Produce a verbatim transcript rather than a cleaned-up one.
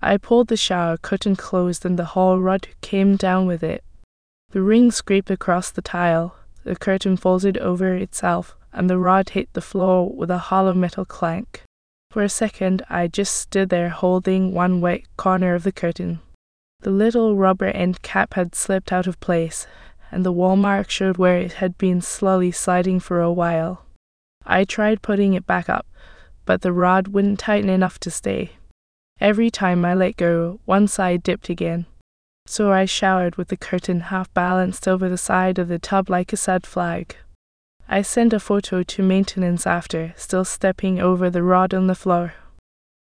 I pulled the shower curtain closed and the hall rod came down with it. The ring scraped across the tile, the curtain folded over itself, and the rod hit the floor with a hollow metal clank. For a second, I just stood there holding one wet corner of the curtain. The little rubber end cap had slipped out of place, and the wall mark showed where it had been slowly sliding for a while. I tried putting it back up, but the rod wouldn't tighten enough to stay. Every time I let go, one side dipped again. So I showered with the curtain half balanced over the side of the tub like a sad flag. I sent a photo to maintenance after, still stepping over the rod on the floor.